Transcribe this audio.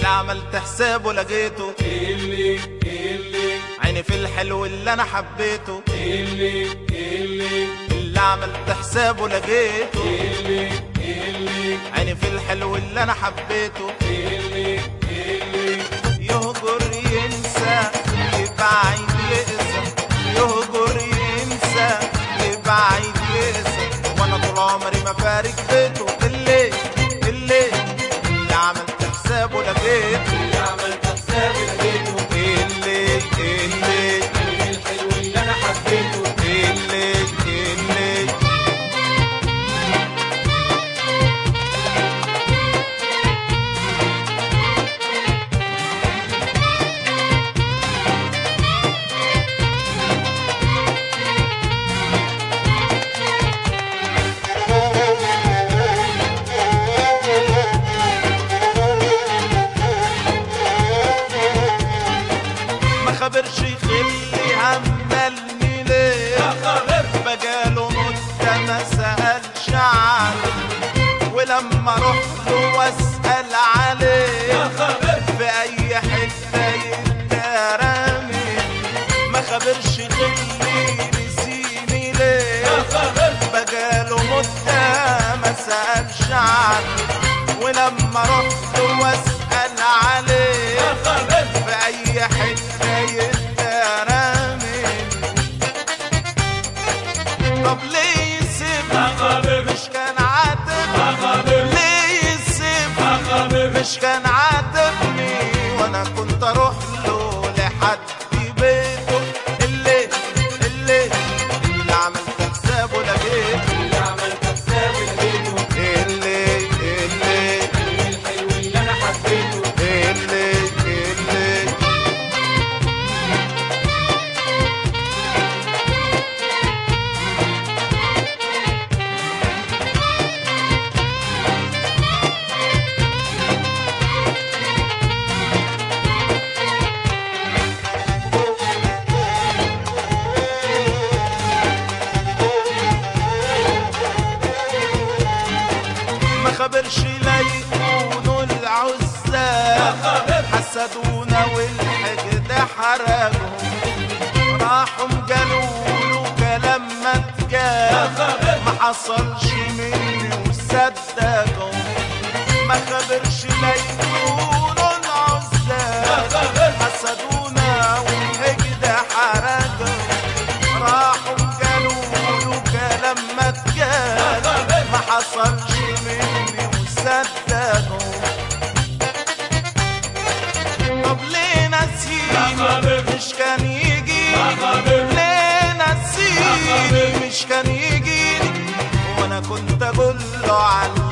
اللي عملت حسابه لقيته، اللي عيني في الحلو اللي انا حبيته، اللي عملت حسابه لقيته، عيني في الحلو اللي انا حبيته، يهجر ينسى يبعد يقسى، يهجر ينسى يبعد يقسى، وانا طول عمري ما فارق بيته. اللي عملت حسابه لقيته، اللي عملت حسابي لقيته، اللي الحلو اللي انا حبيته، اللي خبرش يخلي عملني ليه، بقاله مدة ما سألش عنه، ولما رحت له واسأل عليه في أي حتة يترمي، ما خبرش يخلي نسيني ليه، بقاله مدة ما سألش عنه، ولما رحت له واسأل عليه في أي حتة يترمي. طب ليه يسيبني مش كان عاتبني، ليه يسيبني مش كان عاتبني، وانا كنت اروح له لحد بيته. اللي عملت حسابه لقيته، اللي عملت حسابي لقيته، اللي الحلو اللي انا حبيته، ما خبرش لا يكونوا العزاب، حسدونا والحقد حرقهم، راحوا قالوا كلام ما اتقال، ما حصلش مني وصدقهم. ما خبرش لا يكونوا العزاب، حسدونا والحقد حرقهم، راحوا قالوا كلام ما اتقال، ما حصلش مني وصدقهم. طب ليه نسيني مش كان يجيني، ليه نسيني مش كان يجيني، وانا كنت اقول له على